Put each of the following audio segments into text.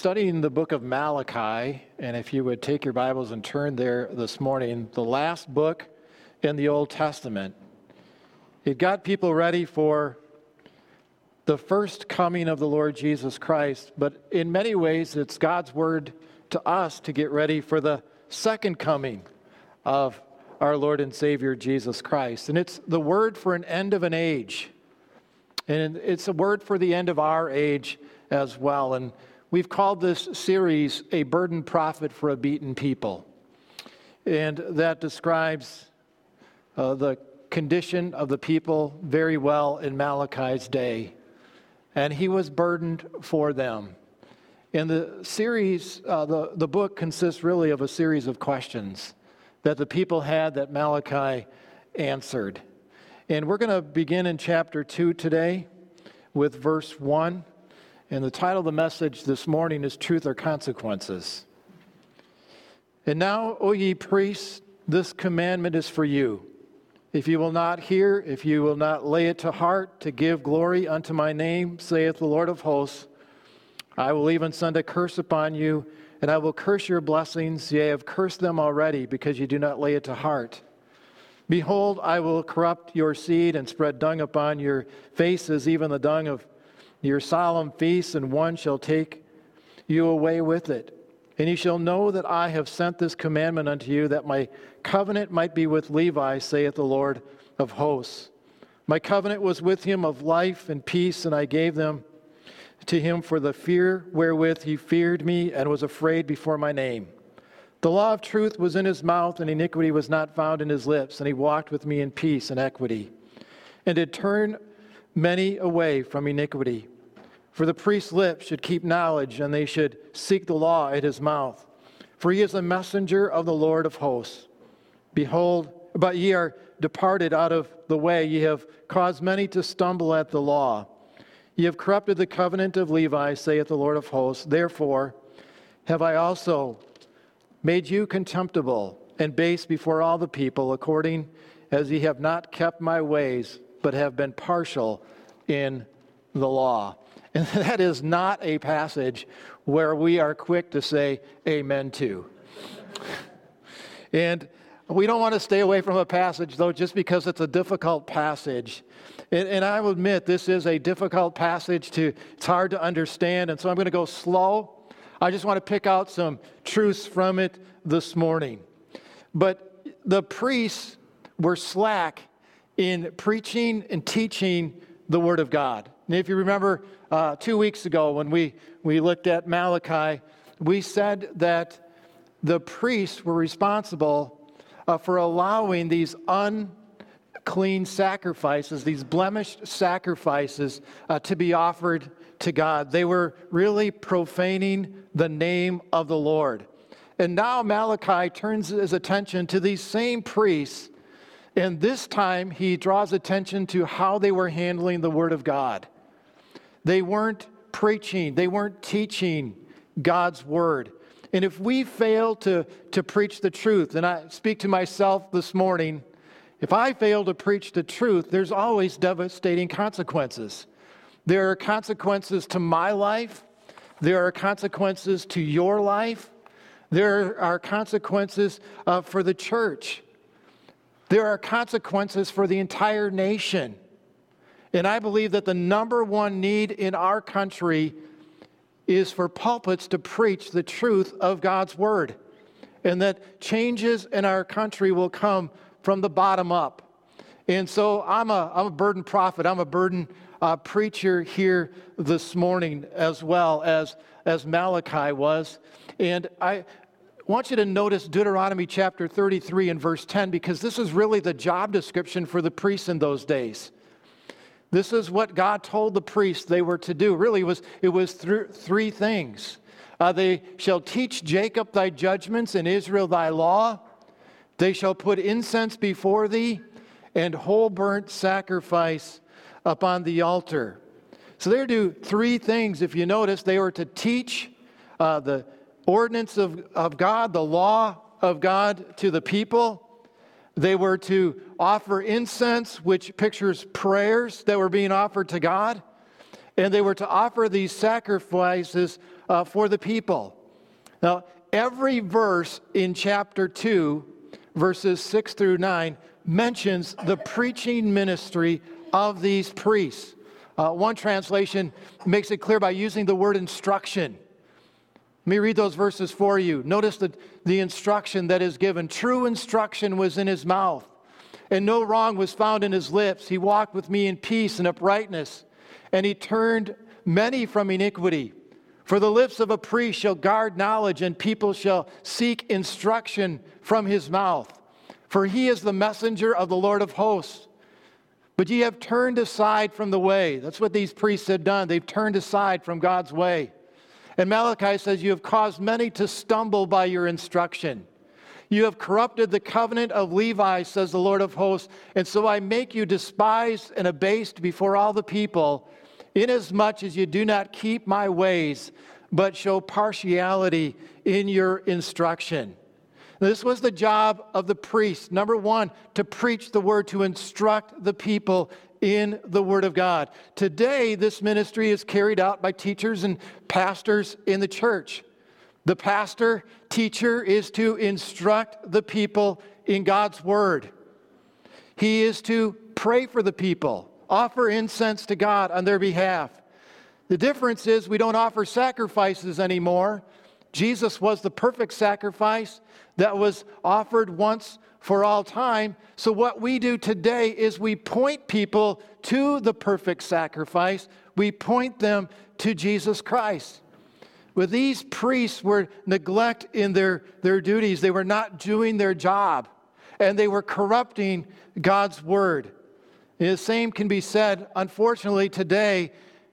studying the book of Malachi, and if you would take your Bibles and turn there this morning, the last book in the Old Testament. It got people ready for the first coming of the Lord Jesus Christ, but in many ways it's God's word to us to get ready for the second coming of our Lord and Savior Jesus Christ. And it's the word for an end of an age. And it's a word for the end of our age as well. And we've called this series A Burdened Prophet for a Beaten People. And that describes the condition of the people very well in Malachi's day. And he was burdened for them. And the series, the book consists really of a series of questions that the people had that Malachi answered. And we're going to begin in chapter 2 today with verse 1. And the title of the message this morning is Truth or Consequences. And now, O ye priests, this commandment is for you. If you will not hear, if you will not lay it to heart to give glory unto my name, saith the Lord of hosts, I will even send a curse upon you, and I will curse your blessings. Yea, I have cursed them already, because you do not lay it to heart. Behold, I will corrupt your seed and spread dung upon your faces, even the dung of your solemn feasts, and one shall take you away with it. And you shall know that I have sent this commandment unto you, that my covenant might be with Levi, saith the Lord of hosts. My covenant was with him of life and peace, and I gave them to him for the fear wherewith he feared me and was afraid before my name. The law of truth was in his mouth, and iniquity was not found in his lips, and he walked with me in peace and equity, and did turn many away from iniquity. For the priest's lips should keep knowledge, and they should seek the law at his mouth. For he is a messenger of the Lord of hosts. Behold, but ye are departed out of the way. Ye have caused many to stumble at the law. Ye have corrupted the covenant of Levi, saith the Lord of hosts. Therefore have I also made you contemptible and base before all the people, according as ye have not kept my ways, but have been partial in the law. And that is not a passage where we are quick to say amen to. And we don't want to stay away from a passage, though, just because it's a difficult passage. And I will admit, this is a difficult passage. It's hard to understand, and so I'm going to go slow. I just want to pick out some truths from it this morning. But the priests were slack in preaching and teaching the Word of God. And if you remember 2 weeks ago when we looked at Malachi, we said that the priests were responsible for allowing these unclean sacrifices, these blemished sacrifices, to be offered to God. They were really profaning the name of the Lord. And now Malachi turns his attention to these same priests, and this time he draws attention to how they were handling the Word of God. They weren't preaching, they weren't teaching God's Word. And if we fail to preach the truth, and I speak to myself this morning, if I fail to preach the truth, there's always devastating consequences. There are consequences to my life. There are consequences to your life. There are consequences for the church. There are consequences for the entire nation. And I believe that the number one need in our country is for pulpits to preach the truth of God's Word. And that changes in our country will come from the bottom up. And so I'm a burdened prophet. I'm a burdened preacher here this morning, as well as Malachi was. And I want you to notice Deuteronomy chapter 33 and verse 10, because this is really the job description for the priests in those days. This is what God told the priests they were to do. Really, it was three things. They shall teach Jacob thy judgments and Israel thy law. They shall put incense before thee and whole burnt sacrifice upon the altar. So they do three things. If you notice, they were to teach the ordinance of God, the law of God to the people. They were to offer incense, which pictures prayers that were being offered to God. And they were to offer these sacrifices for the people. Now, every verse in chapter 2, verses 6 through 9, mentions the preaching ministry of these priests. One translation makes it clear by using the word instruction. Let me read those verses for you. Notice the instruction that is given. True instruction was in his mouth, and no wrong was found in his lips. He walked with me in peace and uprightness, and he turned many from iniquity. For the lips of a priest shall guard knowledge, and people shall seek instruction from his mouth. For he is the messenger of the Lord of hosts. But ye have turned aside from the way. That's what these priests had done. They've turned aside from God's way. And Malachi says, you have caused many to stumble by your instruction. You have corrupted the covenant of Levi, says the Lord of hosts, and so I make you despised and abased before all the people, inasmuch as you do not keep my ways, but show partiality in your instruction. This was the job of the priest. Number one, to preach the word, to instruct the people in the Word of God. Today, this ministry is carried out by teachers and pastors in the church. The pastor, teacher, is to instruct the people in God's Word. He is to pray for the people, offer incense to God on their behalf. The difference is we don't offer sacrifices anymore. Jesus was the perfect sacrifice that was offered once for all time. So what we do today is we point people to the perfect sacrifice. We point them to Jesus Christ. But these priests were neglect in their duties. They were not doing their job, and they were corrupting God's word. And the same can be said, unfortunately, today,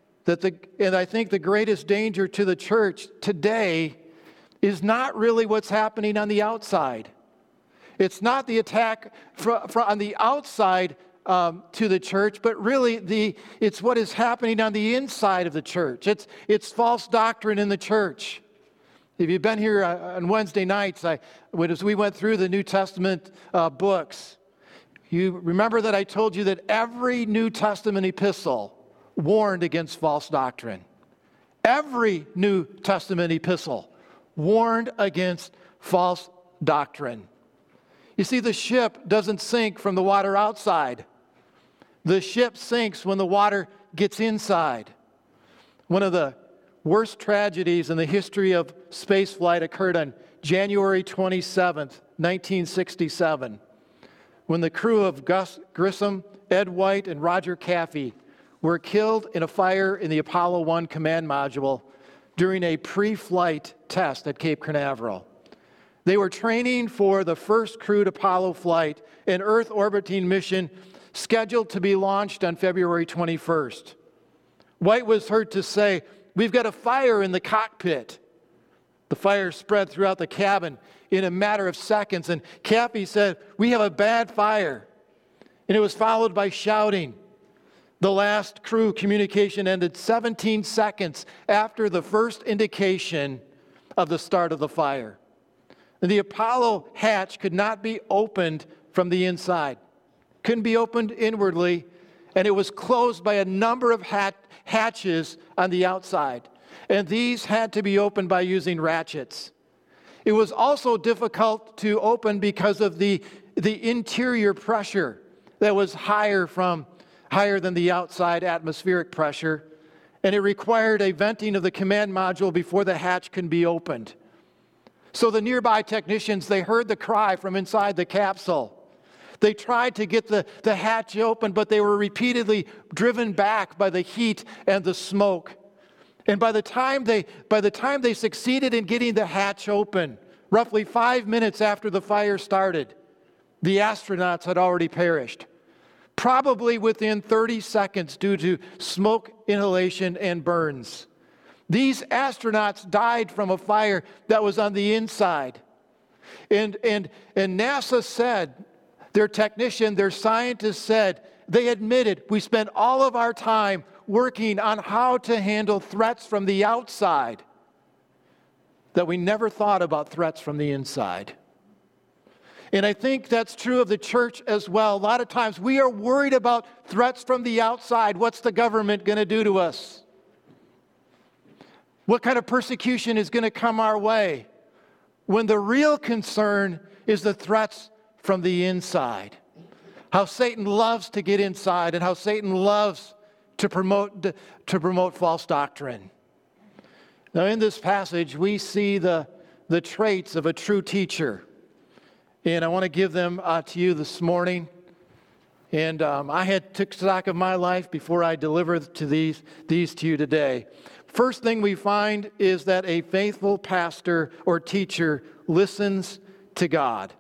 and I think the greatest danger to the church today is not really what's happening on the outside. It's not the attack on the outside to the church, but really it's what is happening on the inside of the church. It's false doctrine in the church. If you've been here on Wednesday nights, as we went through the New Testament books, you remember that I told you that every New Testament epistle warned against false doctrine. Every New Testament epistle warned against false doctrine. You see, the ship doesn't sink from the water outside. The ship sinks when the water gets inside. One of the worst tragedies in the history of spaceflight occurred on January 27th, 1967, when the crew of Gus Grissom, Ed White, and Roger Caffey were killed in a fire in the Apollo 1 command module during a pre-flight test at Cape Canaveral. They were training for the first crewed Apollo flight, an Earth orbiting mission scheduled to be launched on February 21st. White was heard to say, "We've got a fire in the cockpit." The fire spread throughout the cabin in a matter of seconds, and Caffey said, "We have a bad fire." And it was followed by shouting. The last crew communication ended 17 seconds after the first indication of the start of the fire. The Apollo hatch could not be opened from the inside. Couldn't be opened inwardly, and it was closed by a number of hatches on the outside. And these had to be opened by using ratchets. It was also difficult to open because of the interior pressure that was higher than the outside atmospheric pressure, and it required a venting of the command module before the hatch can be opened. So the nearby technicians, they heard the cry from inside the capsule. They tried to get the hatch open, but they were repeatedly driven back by the heat and the smoke. And by the time they succeeded in getting the hatch open, roughly 5 minutes after the fire started, the astronauts had already perished, probably within 30 seconds due to smoke inhalation and burns. These astronauts died from a fire that was on the inside. And NASA said, their technician, their scientists said, they admitted, we spent all of our time working on how to handle threats from the outside, that we never thought about threats from the inside. And I think that's true of the church as well. A lot of times we are worried about threats from the outside. What's the government going to do to us? what kind of persecution is going to come our way, when the real concern is the threats from the inside. How Satan loves to get inside and how Satan loves to promote false doctrine. Now in this passage, we see the traits of a true teacher. And I want to give them to you this morning. And I had took stock of my life before I delivered to these to you today. First thing we find is that a faithful pastor or teacher listens to God.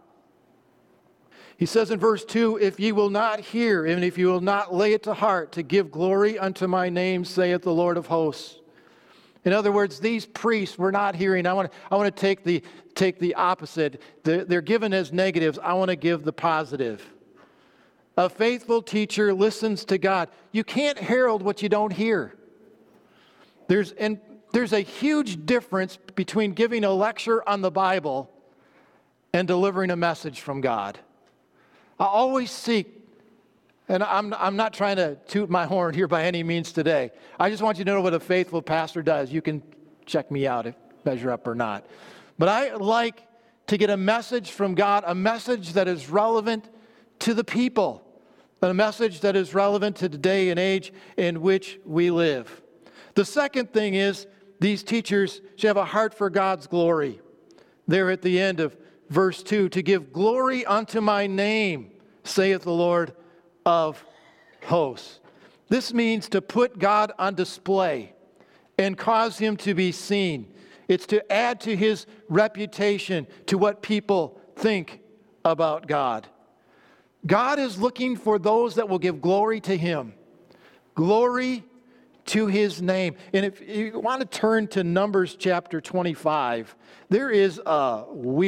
He says in verse 2, if ye will not hear, and if you will not lay it to heart to give glory unto my name, saith the Lord of hosts. In other words, these priests were not hearing. I want to take the opposite. They're given as negatives. I want to give the positive. A faithful teacher listens to God. You can't herald what you don't hear. There's a huge difference between giving a lecture on the Bible and delivering a message from God. I always seek, and I'm not trying to toot my horn here by any means today. I just want you to know what a faithful pastor does. You can check me out if measure up or not. But I like to get a message from God, a message that is relevant to the people, a message that is relevant to the day and age in which we live. The second thing is these teachers should have a heart for God's glory. There at the end of verse 2, to give glory unto my name, saith the Lord of hosts. This means to put God on display and cause him to be seen. It's to add to his reputation, to what people think about God. God is looking for those that will give glory to him. Glory to his name. And if you want to turn to Numbers chapter 25, there is a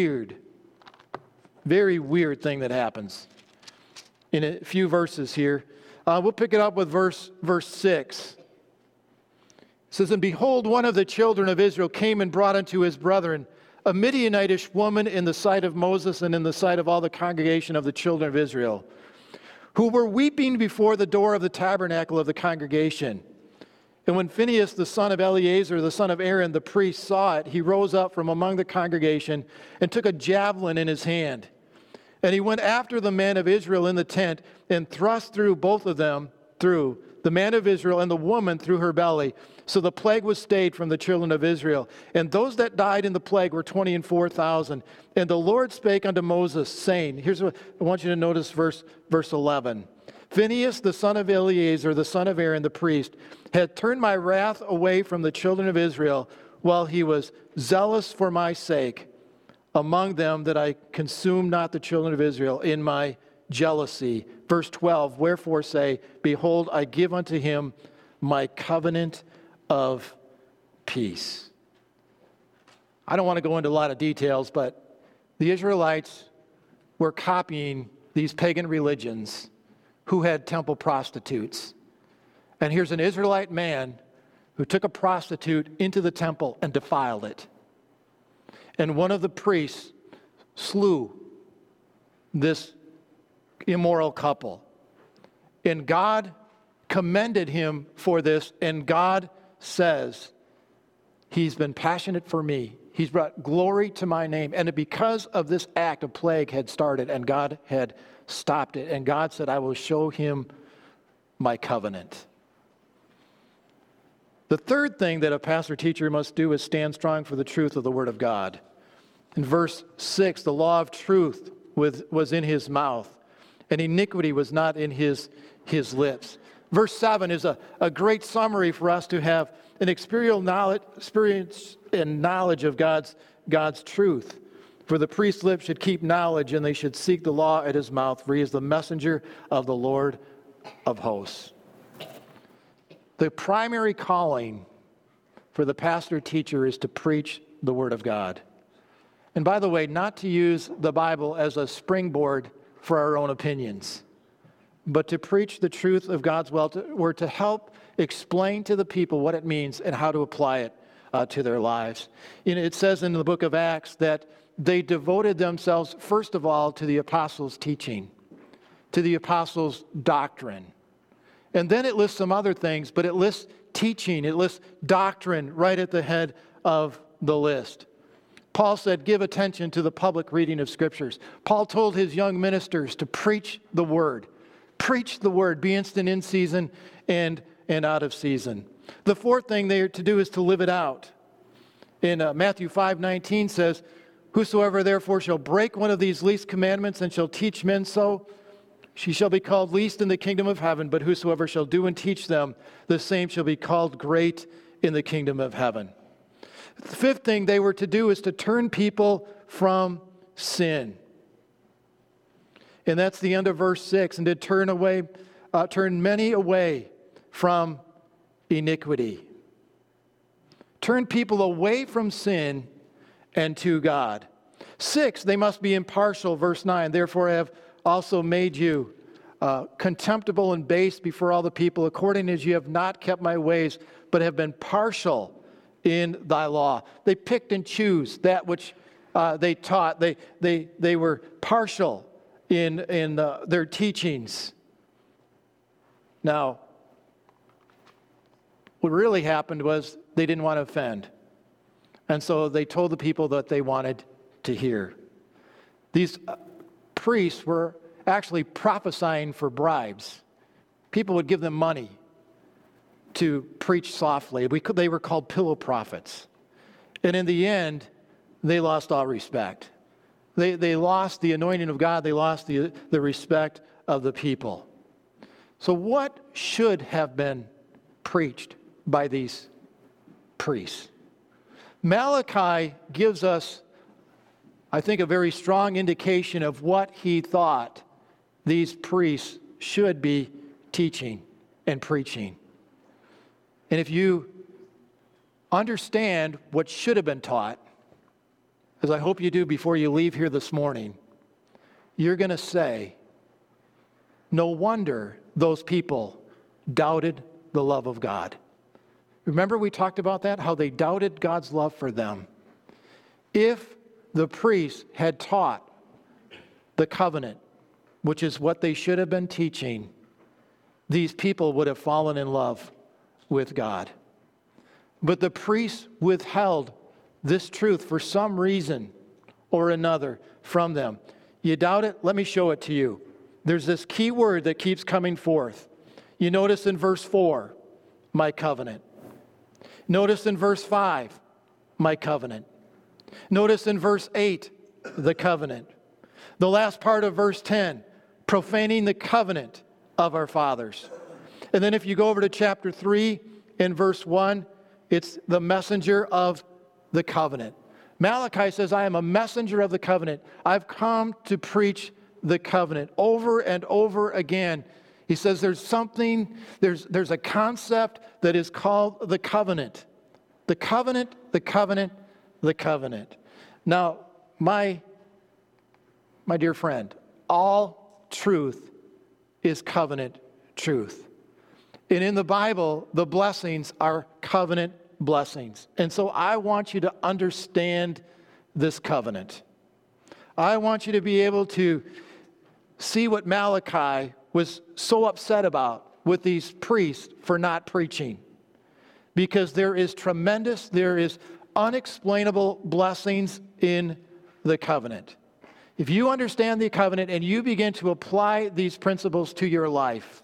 very weird thing that happens in a few verses here. We'll pick it up with verse 6. It says, and behold, one of the children of Israel came and brought unto his brethren a Midianitish woman in the sight of Moses and in the sight of all the congregation of the children of Israel, who were weeping before the door of the tabernacle of the congregation. And when Phinehas, the son of Eleazar, the son of Aaron, the priest, saw it, he rose up from among the congregation and took a javelin in his hand. And he went after the men of Israel in the tent and thrust through both of them, through the man of Israel and the woman through her belly. So the plague was stayed from the children of Israel. And those that died in the plague were 24,000. And the Lord spake unto Moses, saying, here's what I want you to notice, verse 11. Phinehas, the son of Eleazar, the son of Aaron, the priest, had turned my wrath away from the children of Israel while he was zealous for my sake among them, that I consume not the children of Israel in my jealousy. Verse 12, wherefore say, behold, I give unto him my covenant of peace. I don't want to go into a lot of details, but the Israelites were copying these pagan religions who had temple prostitutes. And here's an Israelite man who took a prostitute into the temple and defiled it. And one of the priests slew this immoral couple. And God commended him for this, and God says, he's been passionate for me. He's brought glory to my name. And because of this act, a plague had started, and God had stopped it. And God said, I will show him my covenant. The third thing that a pastor teacher must do is stand strong for the truth of the Word of God. In verse 6, the law of truth was in his mouth, and iniquity was not in his lips. Verse 7 is a great summary for us to have an experience and knowledge of God's truth. For the priest's lips should keep knowledge, and they should seek the law at his mouth, for he is the messenger of the Lord of hosts. The primary calling for the pastor teacher is to preach the Word of God. And by the way, not to use the Bible as a springboard for our own opinions, but to preach the truth of God's Word, to help explain to the people what it means and how to apply it to their lives. It says in the book of Acts that they devoted themselves, first of all, to the apostles' teaching, to the apostles' doctrine. And then it lists some other things, but it lists teaching, it lists doctrine right at the head of the list. Paul said, give attention to the public reading of Scriptures. Paul told his young ministers to preach the Word. Preach the Word. Be instant in season and out of season. The fourth thing they are to do is to live it out. In Matthew 5:19 says, whosoever therefore shall break one of these least commandments and shall teach men so, she shall be called least in the kingdom of heaven, but whosoever shall do and teach them, the same shall be called great in the kingdom of heaven. The fifth thing they were to do is to turn people from sin. And that's the end of verse 6, and to turn many away from iniquity. Turn people away from sin and to God. 6, they must be impartial, verse 9. Therefore I have also made you contemptible and base before all the people, according as you have not kept my ways, but have been partial in thy law. They picked and chose that which they taught. They were partial in their teachings. Now, what really happened was they didn't want to offend. And so they told the people that they wanted to hear. These priests were actually prophesying for bribes. People would give them money to preach softly. They were called pillow prophets. And in the end, they lost all respect. They lost the anointing of God. They lost the respect of the people. So what should have been preached by these priests? Malachi gives us, I think, a very strong indication of what he thought these priests should be teaching and preaching. And if you understand what should have been taught, as I hope you do before you leave here this morning, you're going to say, no wonder those people doubted the love of God. Remember we talked about that, how they doubted God's love for them. If the priests had taught the covenant, which is what they should have been teaching, these people would have fallen in love with God. But the priests withheld this truth for some reason or another from them. You doubt it? Let me show it to you. There's this key word that keeps coming forth. You notice in verse 4, my covenant. Notice in verse 5, my covenant. Notice in verse 8, the covenant. The last part of verse 10, profaning the covenant of our fathers. And then if you go over to chapter 3 in verse 1, it's the messenger of the covenant. Malachi says, I am a messenger of the covenant. I've come to preach the covenant over and over again. He says there's a concept that is called the covenant. The covenant, the covenant, the covenant. Now, my dear friend, all truth is covenant truth. And in the Bible, the blessings are covenant blessings. And so I want you to understand this covenant. I want you to be able to see what Malachi was so upset about with these priests for not preaching. Because there is unexplainable blessings in the covenant. If you understand the covenant and you begin to apply these principles to your life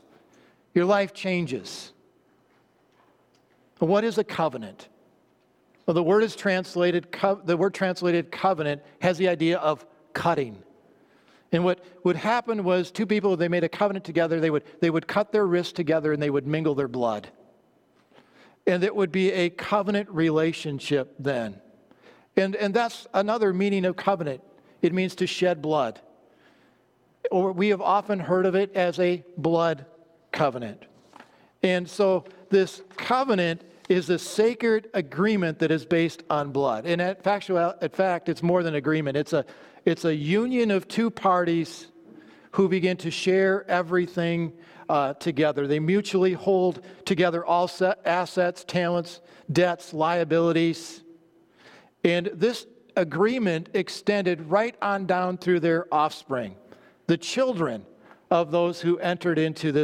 changes. What is a covenant? Well, the word translated covenant has the idea of cutting. And what would happen was two people, they made a covenant together, they would cut their wrists together and they would mingle their blood. And it would be a covenant relationship then. And that's another meaning of covenant. It means to shed blood. Or we have often heard of it as a blood covenant. And so this covenant is a sacred agreement that is based on blood. And in fact, it's more than agreement. It's a union of two parties who begin to share everything together. They mutually hold together all assets, talents, debts, liabilities. And this agreement extended right on down through their offspring, the children of those who entered into this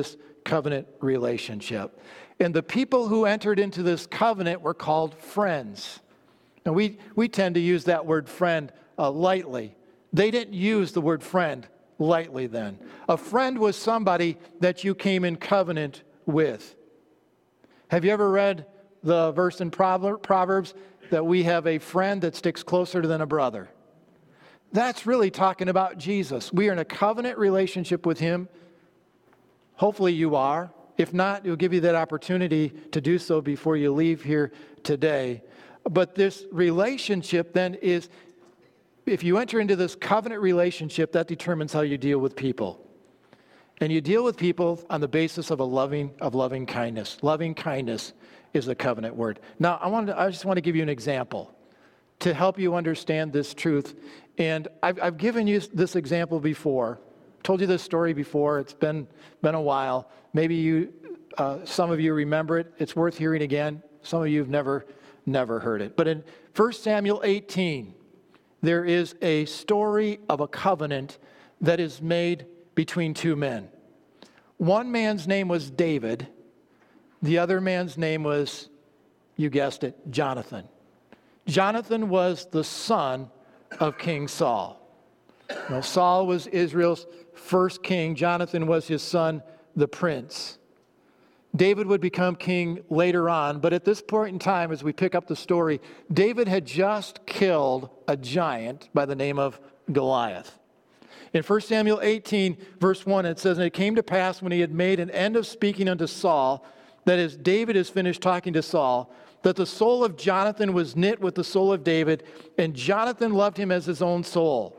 covenant relationship. And the people who entered into this covenant were called friends. Now, we tend to use that word friend lightly. They didn't use the word friend lightly then. A friend was somebody that you came in covenant with. Have you ever read the verse in Proverbs that we have a friend that sticks closer than a brother? That's really talking about Jesus. We are in a covenant relationship with him. Hopefully you are. If not, he'll give you that opportunity to do so before you leave here today. But this relationship then is, if you enter into this covenant relationship, that determines how you deal with people. And you deal with people on the basis of loving kindness. Loving kindness is a covenant word. Now, I just want to give you an example to help you understand this truth. And I've given you this example before, told you this story before. It's been a while. Maybe some of you remember it. It's worth hearing again. Some of you have never heard it. But in 1 Samuel 18, there is a story of a covenant that is made between two men. One man's name was David. The other man's name was, you guessed it, Jonathan. Jonathan was the son of King Saul. Now, Saul was Israel's first king. Jonathan was his son, the prince. David would become king later on, but at this point in time, as we pick up the story, David had just killed a giant by the name of Goliath. In 1 Samuel 18, verse 1, it says, "And it came to pass when he had made an end of speaking unto Saul," that is, David is finished talking to Saul, "that the soul of Jonathan was knit with the soul of David, and Jonathan loved him as his own soul."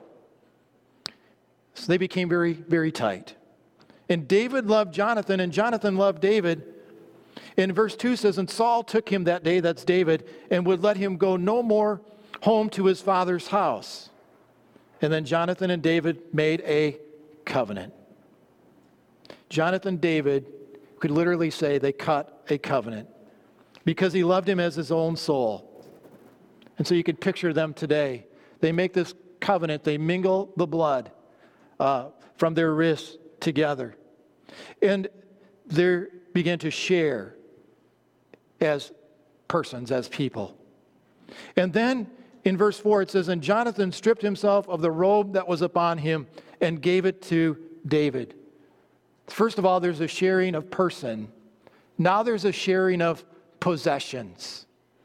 So they became very, very tight. And David loved Jonathan, and Jonathan loved David. And verse 2 says, "And Saul took him that day," that's David, "and would let him go no more home to his father's house." And then Jonathan and David made a covenant. Jonathan and David could literally say they cut a covenant because he loved him as his own soul. And so you could picture them today. They make this covenant. They mingle the blood from their wrists together. And they begin to share as persons, as people. And then in verse 4 it says, "And Jonathan stripped himself of the robe that was upon him and gave it to David." First of all, there's a sharing of person. Now there's a sharing of possessions.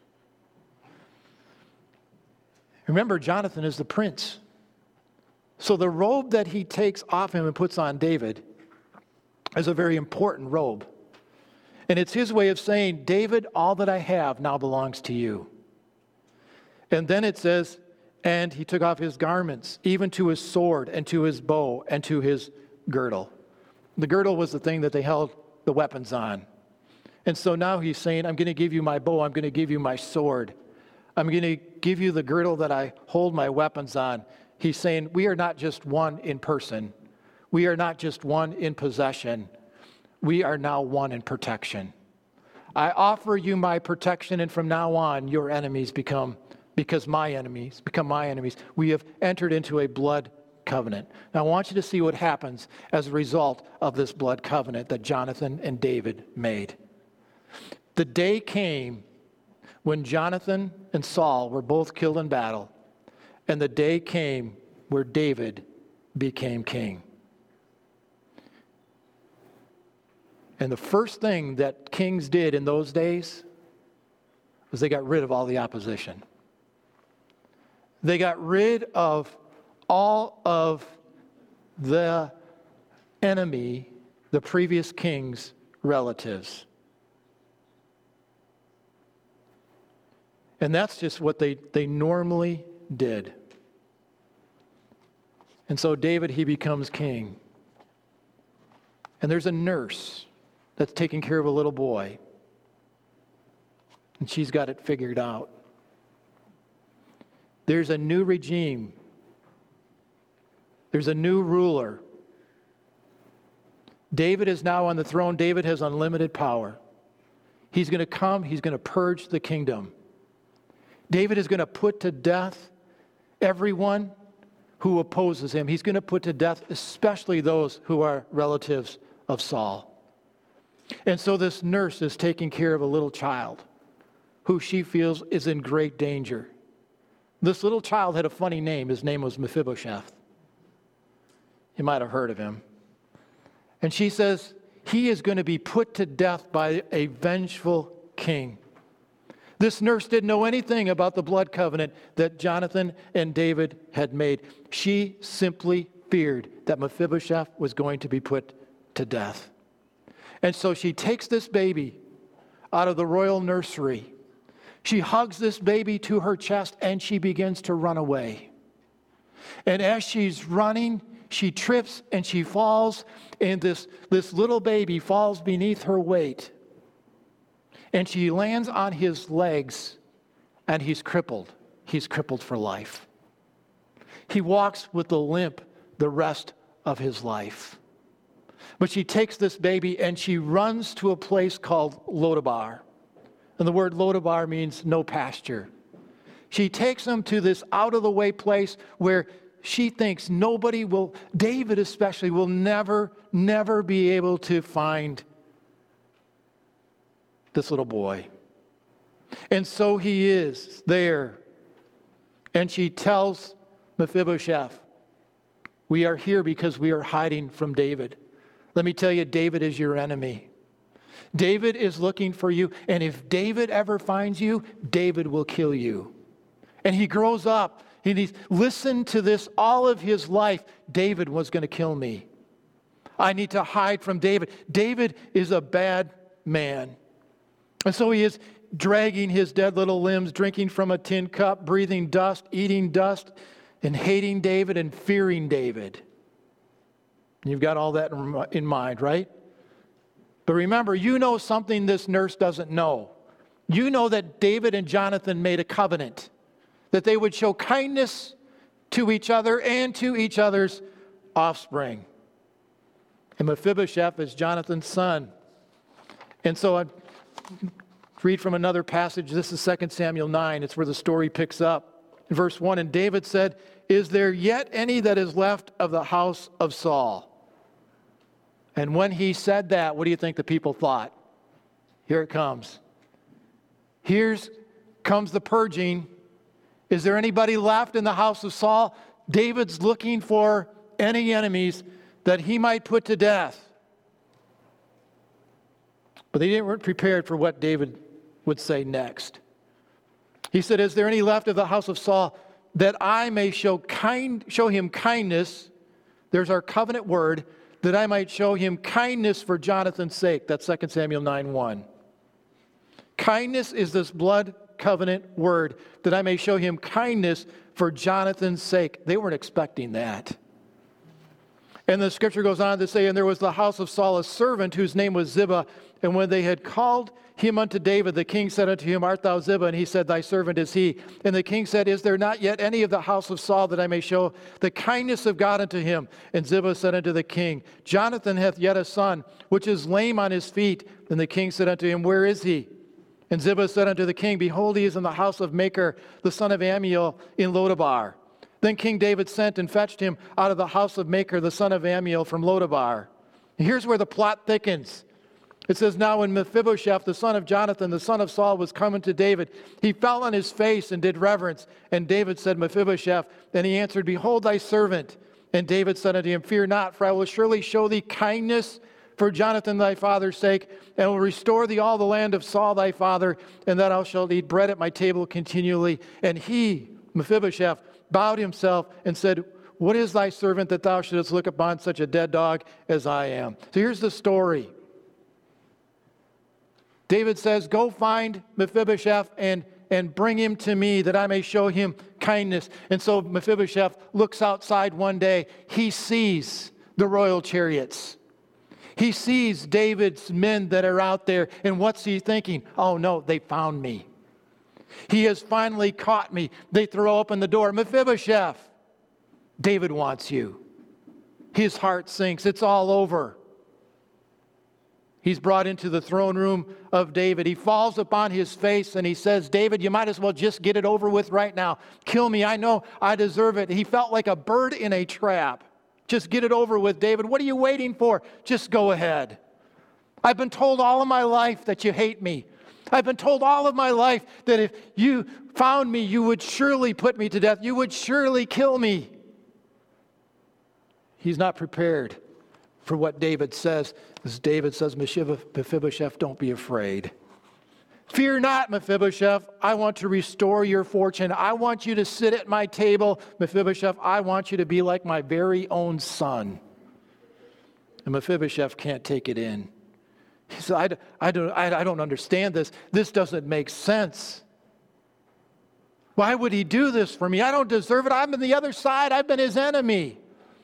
Remember, Jonathan is the prince. So the robe that he takes off him and puts on David is a very important robe. And it's his way of saying, "David, all that I have now belongs to you." And then it says, "And he took off his garments, even to his sword and to his bow and to his girdle." The girdle was the thing that they held the weapons on. And so now he's saying, "I'm going to give you my bow. I'm going to give you my sword. I'm going to give you the girdle that I hold my weapons on." He's saying, we are not just one in person. We are not just one in possession. We are now one in protection. I offer you my protection, and from now on, your enemies become my enemies. We have entered into a blood covenant. Now, I want you to see what happens as a result of this blood covenant that Jonathan and David made. The day came when Jonathan and Saul were both killed in battle, and the day came where David became king. And the first thing that kings did in those days was they got rid of all the opposition. They got rid of all of the enemy, the previous king's relatives. And that's just what they normally did. And so David, he becomes king. And there's a nurse that's taking care of a little boy. And she's got it figured out. There's a new regime. There's a new ruler. David is now on the throne. David has unlimited power. He's going to come. He's going to purge the kingdom. David is going to put to death everyone who opposes him. He's going to put to death especially those who are relatives of Saul. And so this nurse is taking care of a little child who she feels is in great danger. This little child had a funny name. His name was Mephibosheth. You might have heard of him. And she says, he is going to be put to death by a vengeful king. This nurse didn't know anything about the blood covenant that Jonathan and David had made. She simply feared that Mephibosheth was going to be put to death. And so she takes this baby out of the royal nursery. She hugs this baby to her chest and she begins to run away. And as she's running, she trips and she falls, and this little baby falls beneath her weight. And she lands on his legs, and he's crippled. He's crippled for life. He walks with a limp the rest of his life. But she takes this baby and she runs to a place called Lodabar. And the word Lodabar means no pasture. She takes him to this out-of-the-way place where she thinks nobody will, David especially, will never be able to find this little boy. And so he is there. And she tells Mephibosheth, we are here because we are hiding from David. Let me tell you, David is your enemy. David is looking for you. And if David ever finds you, David will kill you. And he grows up. He's listened to this all of his life. David was going to kill me. I need to hide from David. David is a bad man. And so he is dragging his dead little limbs, drinking from a tin cup, breathing dust, eating dust, and hating David and fearing David. You've got all that in mind, right? But remember, you know something this nurse doesn't know. You know that David and Jonathan made a covenant, that they would show kindness to each other and to each other's offspring. And Mephibosheth is Jonathan's son. And so I read from another passage. This is 2 Samuel 9. It's where the story picks up. In verse 1, and David said, is there yet any that is left of the house of Saul? And when he said that, what do you think the people thought? Here it comes. Here comes the purging. Is there anybody left in the house of Saul? David's looking for any enemies that he might put to death. But they weren't prepared for what David would say next. He said, is there any left of the house of Saul that I may show him kindness? There's our covenant word, that I might show him kindness for Jonathan's sake. That's 2 Samuel 9:1. Kindness is this blood covenant word, that I may show him kindness for Jonathan's sake. They weren't expecting that. And the scripture goes on to say, and there was the house of Saul a servant whose name was Ziba. And when they had called him unto David, the king said unto him, art thou Ziba? And he said, thy servant is he. And the king said, is there not yet any of the house of Saul that I may show the kindness of God unto him? And Ziba said unto the king, Jonathan hath yet a son, which is lame on his feet. And the king said unto him, where is he? And Ziba said unto the king, behold, he is in the house of Machir, the son of Ammiel, in Lodabar. Then King David sent and fetched him out of the house of Machir, the son of Ammiel, from Lodabar. And here's where the plot thickens. It says, now when Mephibosheth, the son of Jonathan, the son of Saul, was coming to David, he fell on his face and did reverence. And David said, Mephibosheth. And he answered, behold thy servant. And David said unto him, fear not, for I will surely show thee kindness for Jonathan thy father's sake, and will restore thee all the land of Saul thy father, and that thou shalt eat bread at my table continually. And he, Mephibosheth, bowed himself and said, what is thy servant that thou shouldest look upon such a dead dog as I am? So here's the story. David says, go find Mephibosheth and bring him to me that I may show him kindness. And so Mephibosheth looks outside one day. He sees the royal chariots. He sees David's men that are out there. And what's he thinking? Oh no, they found me. He has finally caught me. They throw open the door. Mephibosheth, David wants you. His heart sinks. It's all over. He's brought into the throne room of David. He falls upon his face and he says, David, you might as well just get it over with right now. Kill me. I know I deserve it. He felt like a bird in a trap. Just get it over with, David. What are you waiting for? Just go ahead. I've been told all of my life that you hate me. I've been told all of my life that if you found me, you would surely put me to death. You would surely kill me. He's not prepared for what David says. As David says, Mephibosheth, don't be afraid. Fear not, Mephibosheth. I want to restore your fortune. I want you to sit at my table. Mephibosheth, I want you to be like my very own son. And Mephibosheth can't take it in. He said, I don't understand this. This doesn't make sense. Why would he do this for me? I don't deserve it. I'm on the other side. I've been his enemy.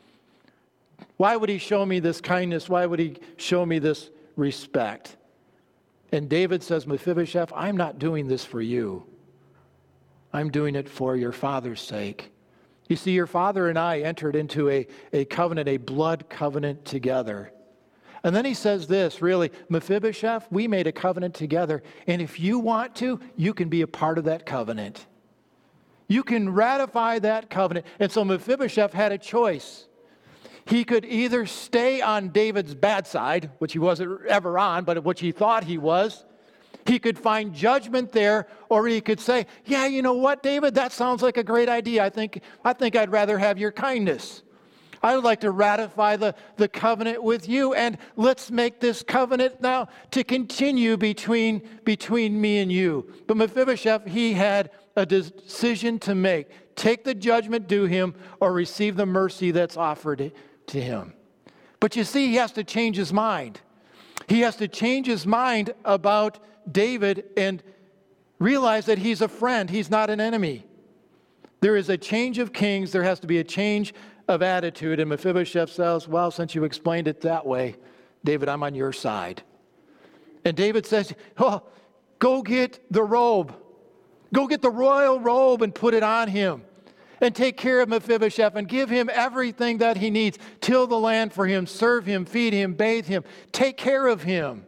Why would he show me this kindness? Why would he show me this respect? And David says, Mephibosheth, I'm not doing this for you. I'm doing it for your father's sake. You see, your father and I entered into a covenant, a blood covenant together. And then he says this, really, Mephibosheth, we made a covenant together, and if you want to, you can be a part of that covenant. You can ratify that covenant. And so Mephibosheth had a choice. He could either stay on David's bad side, which he wasn't ever on, but which he thought he was. He could find judgment there, or he could say, yeah, you know what, David, that sounds like a great idea. I think I'd rather have your kindness. I would like to ratify the covenant with you, and let's make this covenant now to continue between me and you. But Mephibosheth, he had a decision to make. Take the judgment due him or receive the mercy that's offered to him. But you see, he has to change his mind. He has to change his mind about David and realize that he's a friend. He's not an enemy. There is a change of kings. There has to be a change of attitude. And Mephibosheth says, well, since you explained it that way, David, I'm on your side. And David says, oh, go get the robe. Go get the royal robe and put it on him. And take care of Mephibosheth and give him everything that he needs. Till the land for him, serve him, feed him, bathe him. Take care of him.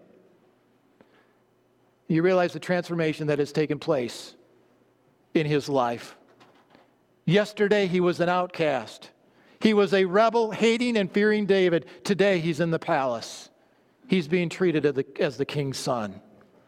You realize the transformation that has taken place in his life. Yesterday, he was an outcast. He was a rebel, hating and fearing David. Today, he's in the palace. He's being treated as the king's son.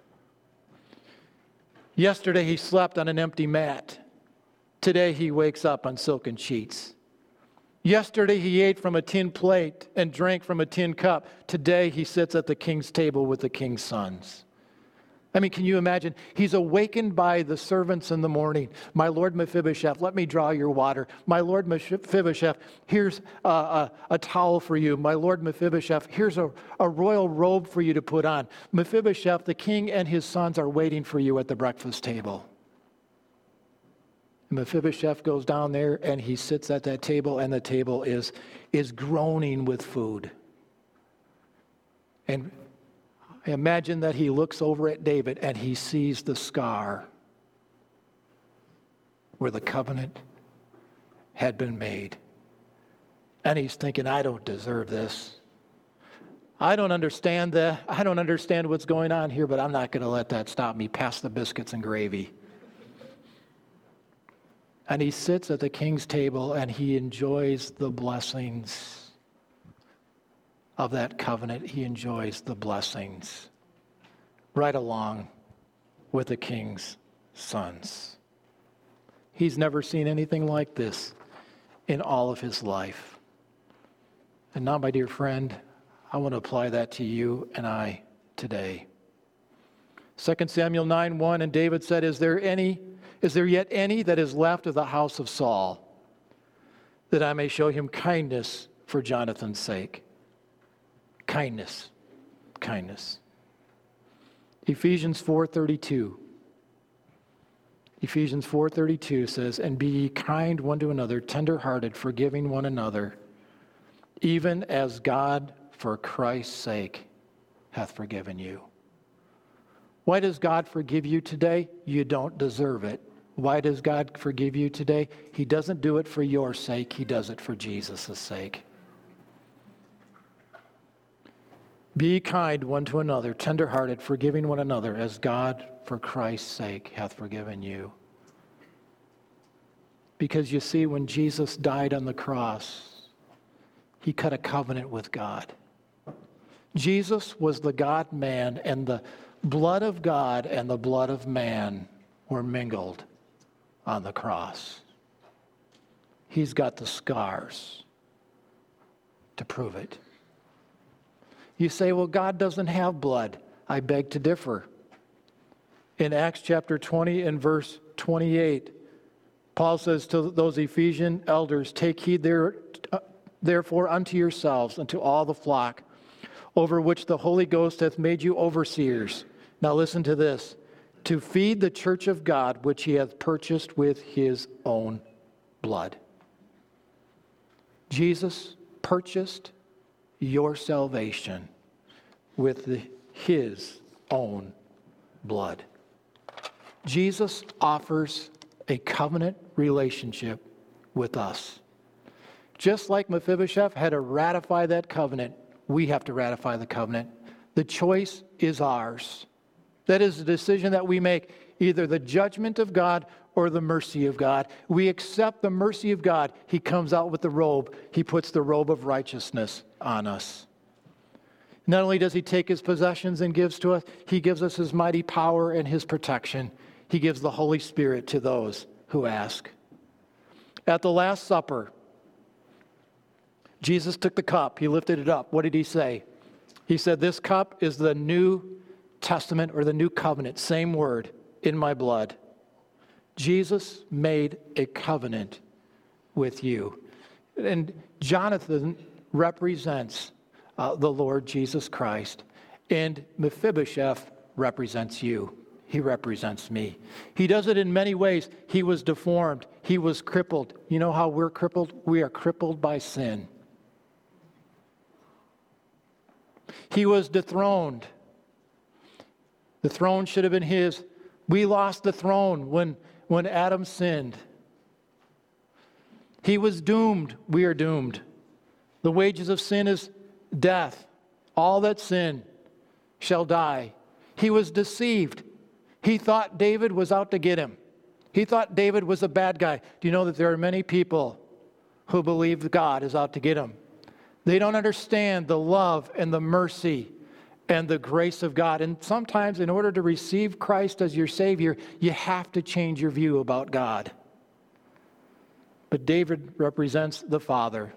Yesterday, he slept on an empty mat. Today, he wakes up on silken sheets. Yesterday, he ate from a tin plate and drank from a tin cup. Today, he sits at the king's table with the king's sons. I mean, can you imagine? He's awakened by the servants in the morning. My Lord Mephibosheth, let me draw your water. My Lord Mephibosheth, here's a towel for you. My Lord Mephibosheth, here's a royal robe for you to put on. Mephibosheth, the king and his sons are waiting for you at the breakfast table. Mephibosheth goes down there and he sits at that table, and the table is groaning with food. And I imagine that he looks over at David and he sees the scar where the covenant had been made. And he's thinking, I don't deserve this. I don't understand what's going on here, but I'm not going to let that stop me. Pass the biscuits and gravy. And he sits at the king's table and he enjoys the blessings of that covenant. He enjoys the blessings right along with the king's sons. He's never seen anything like this in all of his life. And now, my dear friend, I want to apply that to you and I today. 2 Samuel 9:1, and David said, Is there yet any that is left of the house of Saul, that I may show him kindness for Jonathan's sake? Kindness. Ephesians 4:32. Ephesians 4:32 says, And be ye kind one to another, tender-hearted, forgiving one another, even as God for Christ's sake hath forgiven you. Why does God forgive you today? You don't deserve it. Why does God forgive you today? He doesn't do it for your sake. He does it for Jesus' sake. Be kind one to another, tender-hearted, forgiving one another, as God, for Christ's sake, hath forgiven you. Because you see, when Jesus died on the cross, he cut a covenant with God. Jesus was the God-man, and the blood of God and the blood of man were mingled on the cross. He's got the scars to prove it. You say, well, God doesn't have blood. I beg to differ. In Acts chapter 20 and verse 28, Paul says to those Ephesian elders, take heed therefore unto yourselves and to all the flock, over which the Holy Ghost hath made you overseers. Now listen to this. To feed the church of God, which he hath purchased with his own blood. Jesus purchased your salvation with his own blood. Jesus offers a covenant relationship with us. Just like Mephibosheth had to ratify that covenant, we have to ratify the covenant. The choice is ours. That is the decision that we make, either the judgment of God or the mercy of God. We accept the mercy of God. He comes out with the robe. He puts the robe of righteousness on us. Not only does he take his possessions and gives to us, he gives us his mighty power and his protection. He gives the Holy Spirit to those who ask. At the Last Supper, Jesus took the cup. He lifted it up. What did he say? He said, this cup is the New Testament or the New Covenant, same word, in my blood. Jesus made a covenant with you. And Jonathan represents the Lord Jesus Christ. And Mephibosheth represents you. He represents me. He does it in many ways. He was deformed. He was crippled. You know how we're crippled? We are crippled by sin. He was dethroned. The throne should have been his. We lost the throne when Adam sinned. He was doomed. We are doomed. The wages of sin is death. All that sin shall die. He was deceived. He thought David was out to get him. He thought David was a bad guy. Do you know that there are many people who believe God is out to get them? They don't understand the love and the mercy and the grace of God. And sometimes in order to receive Christ as your Savior, you have to change your view about God. But David represents the Father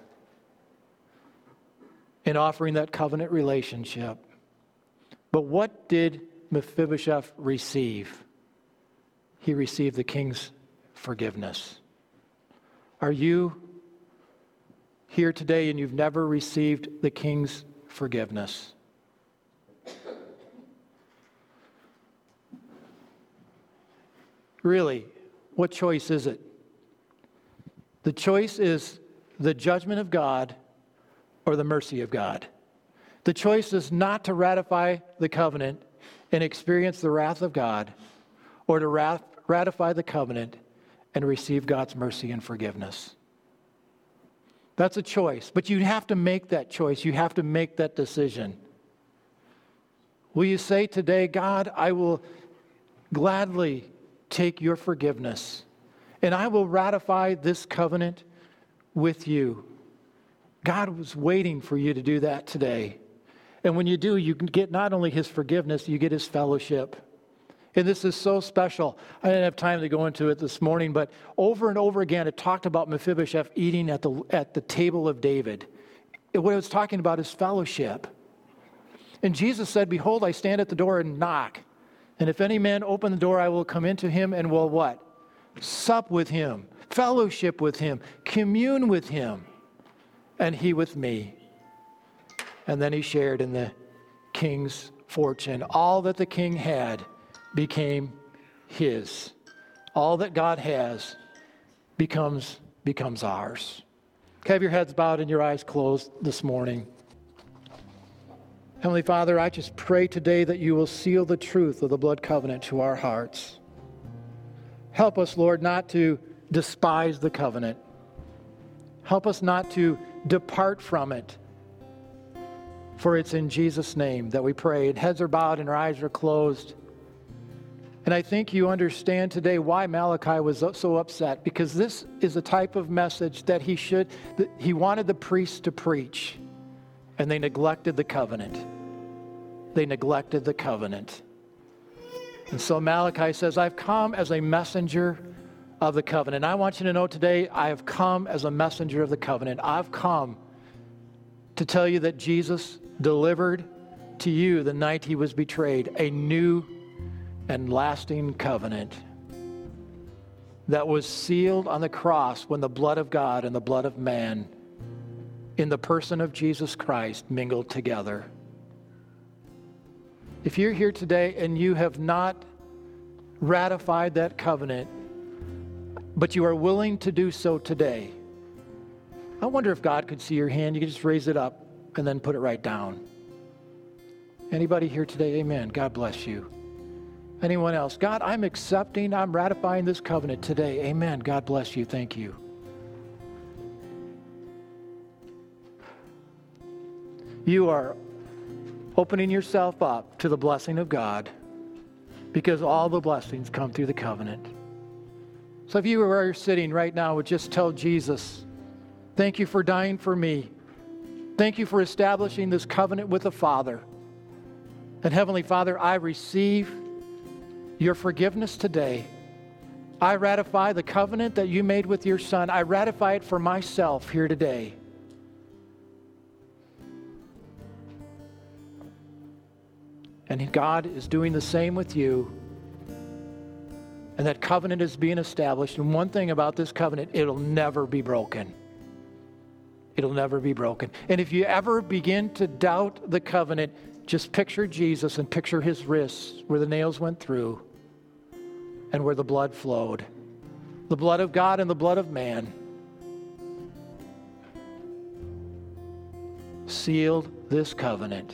in offering that covenant relationship. But what did Mephibosheth receive? He received the king's forgiveness. Are you here today and you've never received the king's forgiveness? Really, what choice is it? The choice is the judgment of God or the mercy of God. The choice is not to ratify the covenant and experience the wrath of God, or to ratify the covenant and receive God's mercy and forgiveness. That's a choice, but you have to make that choice. You have to make that decision. Will you say today, God, I will gladly take your forgiveness, and I will ratify this covenant with you. God was waiting for you to do that today. And when you do, you can get not only his forgiveness, you get his fellowship. And this is so special. I didn't have time to go into it this morning, but over and over again, it talked about Mephibosheth eating at the table of David. What it was talking about is fellowship. And Jesus said, behold, I stand at the door and knock. And if any man open the door, I will come into him and will what? Sup with him, fellowship with him, commune with him, and he with me. And then he shared in the king's fortune. All that the king had became his. All that God has becomes ours. Have your heads bowed and your eyes closed this morning. Heavenly Father, I just pray today that you will seal the truth of the blood covenant to our hearts. Help us, Lord, not to despise the covenant. Help us not to depart from it. For it's in Jesus' name that we pray. And heads are bowed and our eyes are closed. And I think you understand today why Malachi was so upset, because this is a type of message that he wanted the priests to preach, and they neglected the covenant. they neglected the covenant. And so Malachi says, I've come as a messenger of the covenant. I want you to know today, I have come as a messenger of the covenant. I've come to tell you that Jesus delivered to you the night he was betrayed a new and lasting covenant that was sealed on the cross when the blood of God and the blood of man in the person of Jesus Christ mingled together. If you're here today and you have not ratified that covenant, but you are willing to do so today, I wonder if God could see your hand. You could just raise it up and then put it right down. Anybody here today? Amen. God bless you. Anyone else? God, I'm ratifying this covenant today. Amen. God bless you. Thank you. You are opening yourself up to the blessing of God because all the blessings come through the covenant. So if you are sitting right now would just tell Jesus, thank you for dying for me. Thank you for establishing this covenant with the Father. And Heavenly Father, I receive your forgiveness today. I ratify the covenant that you made with your Son. I ratify it for myself here today. And God is doing the same with you. And that covenant is being established. And one thing about this covenant, it'll never be broken. It'll never be broken. And if you ever begin to doubt the covenant, just picture Jesus and picture his wrists where the nails went through and where the blood flowed. The blood of God and the blood of man sealed this covenant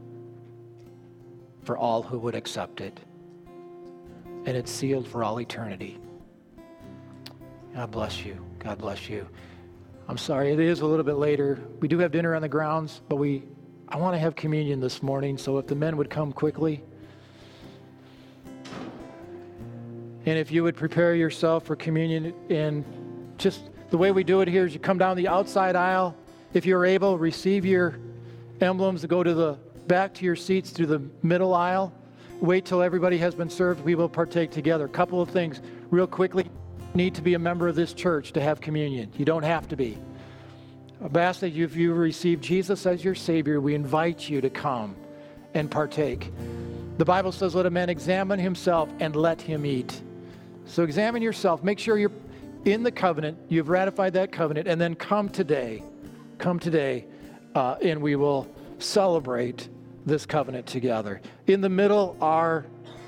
for all who would accept it. And it's sealed for all eternity. God bless you. God bless you. I'm sorry, it is a little bit later. We do have dinner on the grounds, but I want to have communion this morning, so if the men would come quickly. And if you would prepare yourself for communion, and just the way we do it here is you come down the outside aisle. If you're able, receive your emblems, go to the back to your seats through the middle aisle. Wait till everybody has been served. We will partake together. A couple of things real quickly. You need to be a member of this church to have communion. You don't have to be. I've asked that if you receive Jesus as your Savior, we invite you to come and partake. The Bible says, let a man examine himself and let him eat. So examine yourself. Make sure you're in the covenant. You've ratified that covenant. And then come today. Come today, and we will celebrate this covenant together. In the middle are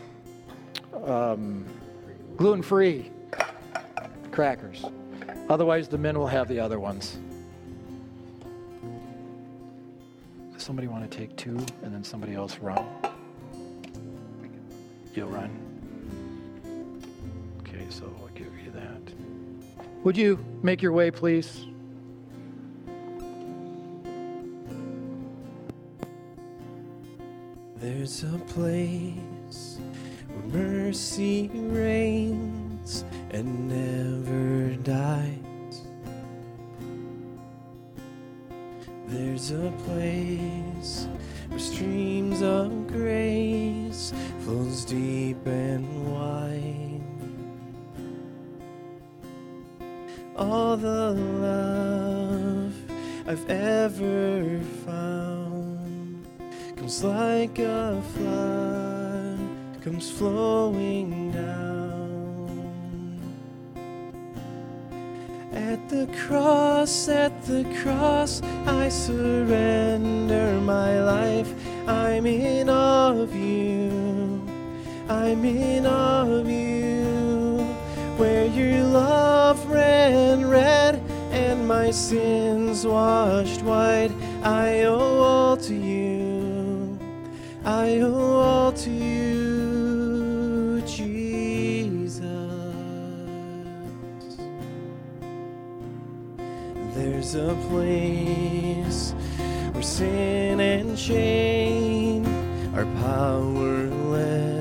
gluten-free crackers. Otherwise, the men will have the other ones. Does somebody want to take two and then somebody else run? You'll run? Okay, so I'll give you that. Would you make your way, please? There's a place where mercy reigns and never dies. There's a place where streams of grace flows deep and wide. All the love I've ever found comes like a flood, comes flowing down. At the cross, I surrender my life. I'm in awe of you, I'm in awe of you. Where your love ran red and my sins washed white, I owe all to you, I owe all to you, Jesus. There's a place where sin and shame are powerless,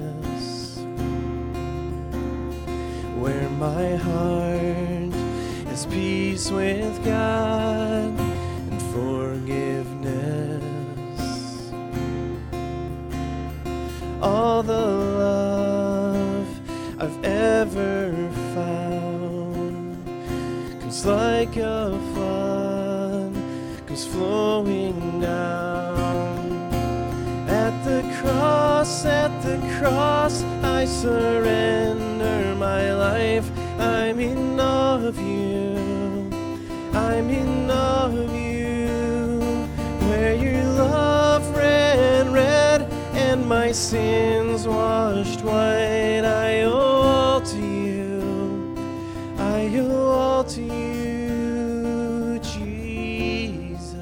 where my heart has peace with God and forgiveness. just like a flood comes flowing down. At the cross, I surrender my life. I'm in awe of you. I'm in awe of you. Where your love ran red and my sins washed white, I owe all to you. I owe all to you, Jesus.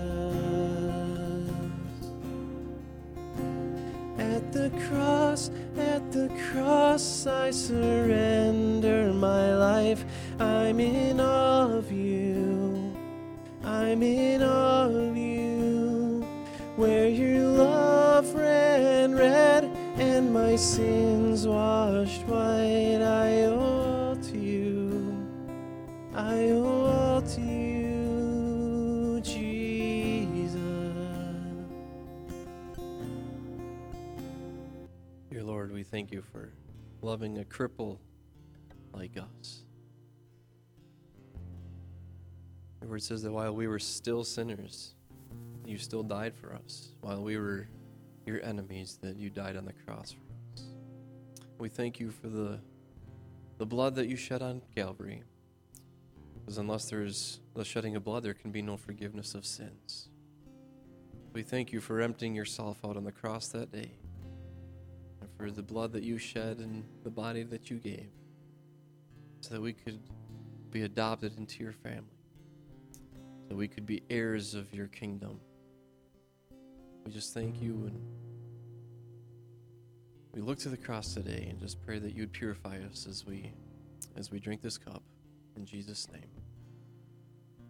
At the cross, I surrender my life. I'm in awe of you. I'm in awe of you. Where your love ran red and my sins washed white, I owe all to you. I owe all to you, Jesus. Dear Lord, we thank you for loving a cripple like us. Your word says that while we were still sinners, you still died for us. While we were your enemies, that you died on the cross for us. We thank you for the blood that you shed on Calvary. Because unless there's the shedding of blood, there can be no forgiveness of sins. We thank you for emptying yourself out on the cross that day, and for the blood that you shed and the body that you gave, so that we could be adopted into your family, so we could be heirs of your kingdom. We just thank you, and we look to the cross today and just pray that you would purify us as we drink this cup. In Jesus' name.